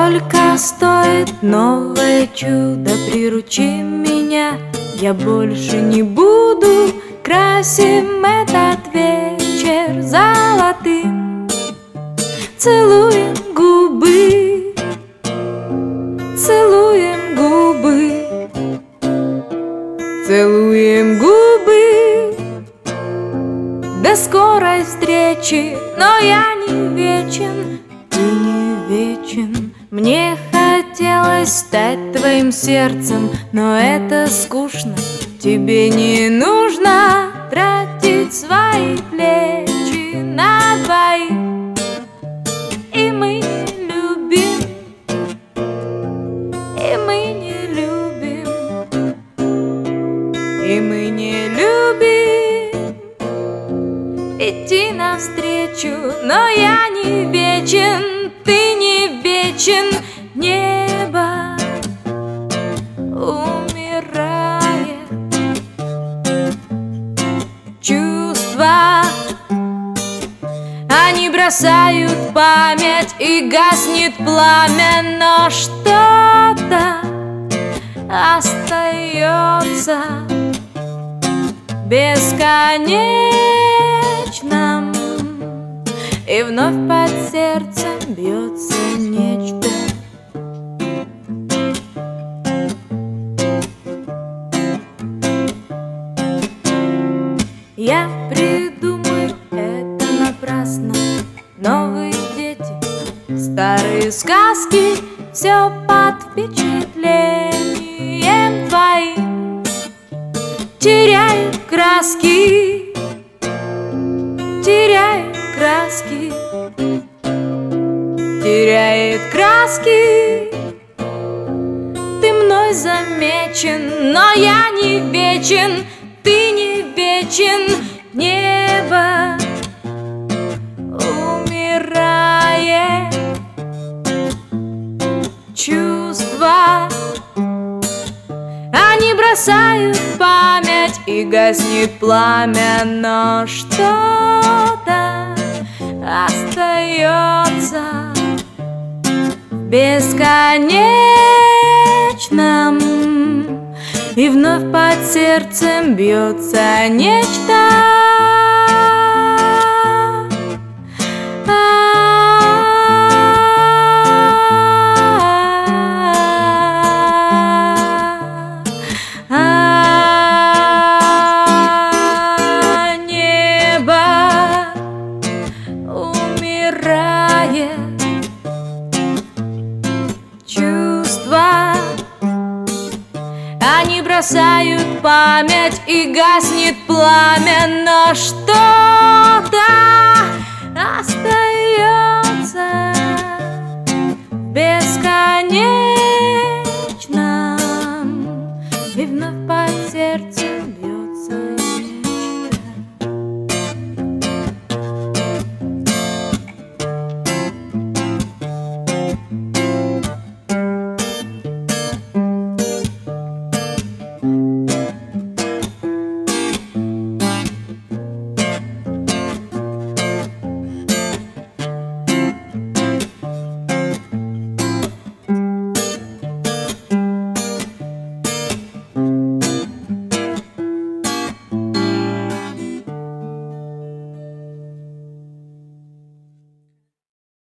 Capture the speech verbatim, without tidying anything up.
Сколько стоит новое чудо, приручи меня, я больше не буду. Красим этот вечер золотым, целуем губы, целуем губы, целуем губы. До скорой встречи, но я не вечен, ты не вечен. Мне хотелось стать твоим сердцем, но это скучно. Тебе не нужно тратить свои плечи на двоих. И мы не любим, и мы не любим, и мы не любим идти навстречу, но я не вечен, ты не вечен. Небо умирает, чувства они бросают память, и гаснет пламя, но что-то остается бесконечным, и вновь под сердцем бьется нечто. Я придумаю это напрасно. Новые дети, старые сказки, все под впечатлением твоим. Теряю краски, теряю краски, теряет краски. Ты мной замечен, но я не вечен, ты не вечен. Небо умирает, чувства они бросают память, и гаснет пламя, но что-то остается бесконечным, и вновь под сердцем бьется нечто. Небо умирает, чувства они бросают память, и гаснет пламя, но что-то остается бесконечным,